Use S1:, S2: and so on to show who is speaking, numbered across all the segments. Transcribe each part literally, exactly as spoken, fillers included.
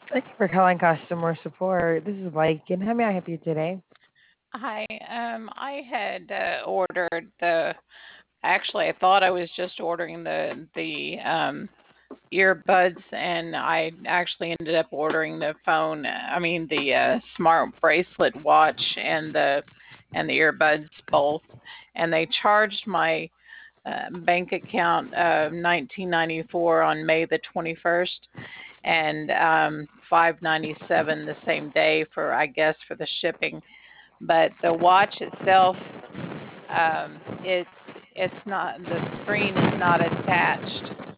S1: Thank you for calling customer support. This is Blake, and how may I help you today?
S2: Hi. Um, I had uh, ordered the. Actually, I thought I was just ordering the the um, earbuds, and I actually ended up ordering the phone. I mean, the uh, smart bracelet watch and the and the earbuds both. And they charged my uh, bank account uh, nineteen ninety-four on May the twenty-first, and um, five ninety-seven the same day for, I guess, for the shipping. But the watch itself, um, it's it's not, the screen is not attached.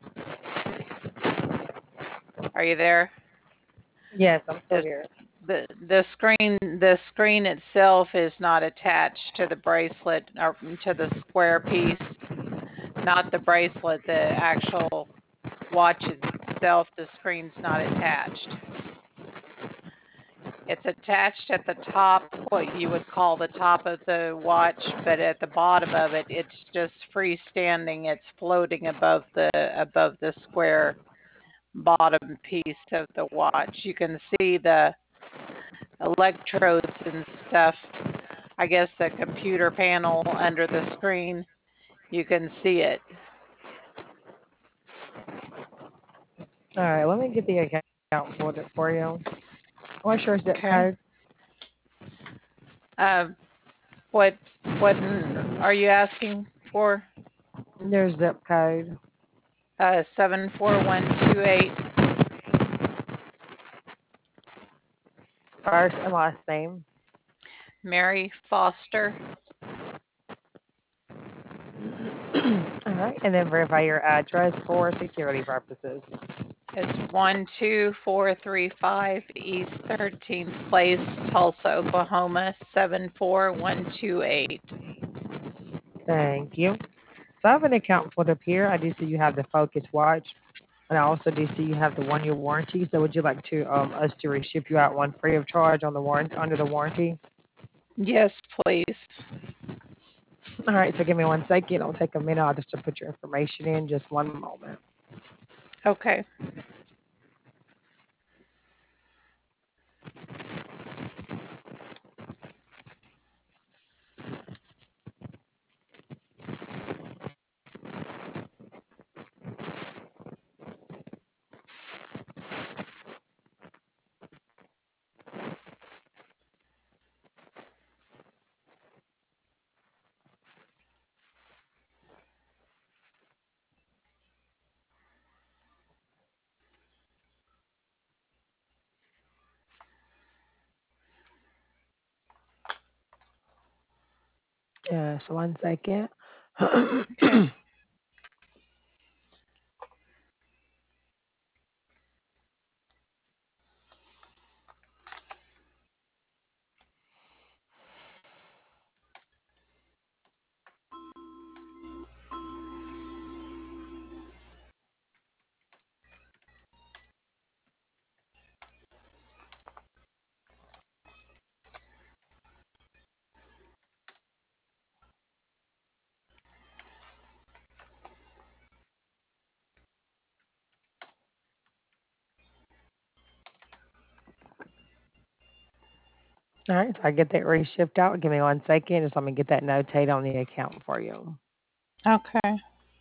S2: Are you there?
S1: Yes, I'm still
S2: The
S1: here.
S2: the the screen the screen itself is not attached to the bracelet or to the square piece, not the bracelet, the actual watch itself. The screen's not attached. It's attached at the top, what you would call the top of the watch, but at the bottom of it, it's just freestanding. It's floating above the above the square bottom piece of the watch. You can see the electrodes and stuff. I guess the computer panel under the screen. You can see it.
S1: All right, let me get the account pulled up for you. What's your zip
S2: Okay.
S1: code?
S2: Um, what what are you asking for?
S1: Your zip code.
S2: Uh, seven four one two eight.
S1: First and last name.
S2: Mary Foster.
S1: All right, and then verify your address for security purposes.
S2: It's one two four three five East Thirteenth Place, Tulsa, Oklahoma seven four one two eight.
S1: Thank you. So I have an account pulled up here. I do see you have the Focus watch, and I also do see you have the one-year warranty. So would you like to um, us to reship you out one free of charge on the warrant under the warranty?
S2: Yes, please.
S1: All right, so give me one second. It'll take a minute. I'll just to put your information in. Just one moment.
S2: Okay.
S1: Just one second.
S2: Okay.
S1: All right, so I get that reshipped out. Give me one second. Just let me get that notate on the account for you.
S2: Okay.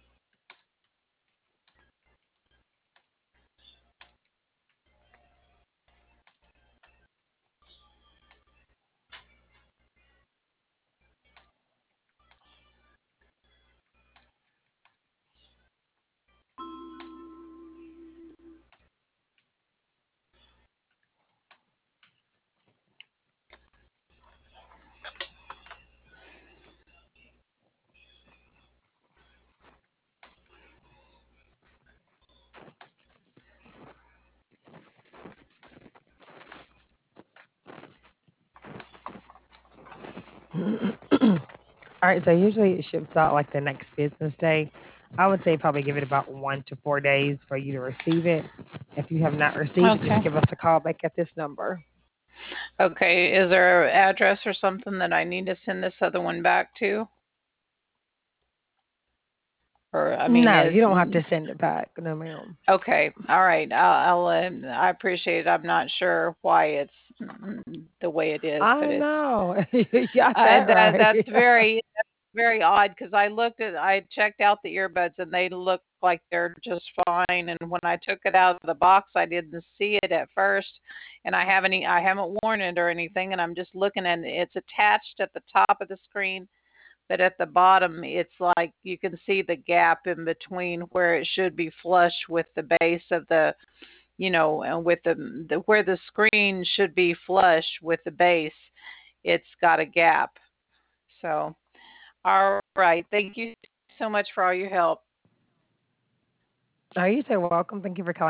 S1: All right, so usually it ships out like the next business day. I would say probably give it about one to four days for you to receive it. If you have not received it, just
S2: Okay.
S1: give us a call back at this number.
S2: Okay. Is there an address or something that I need to send this other one back to? Or I mean,
S1: No,
S2: is
S1: you don't have to send it back. No, ma'am.
S2: okay. All right. I'll, I'll um, I appreciate it. I'm not sure why it's mm, the way it is, but
S1: I
S2: it's
S1: know. You got
S2: uh,
S1: that
S2: that that's
S1: right.
S2: very that's very odd because I looked at I checked out the earbuds and they look like they're just fine. And when I took it out of the box, I didn't see it at first, and I haven't e- I haven't worn it or anything. And I'm just looking and it's attached at the top of the screen, but at the bottom it's like you can see the gap in between where it should be flush with the base of the, you know, and with the, the where the screen should be flush with the base, it's got a gap. So, all right. Thank you so much for all your help.
S1: Are you so welcome? Thank you for calling.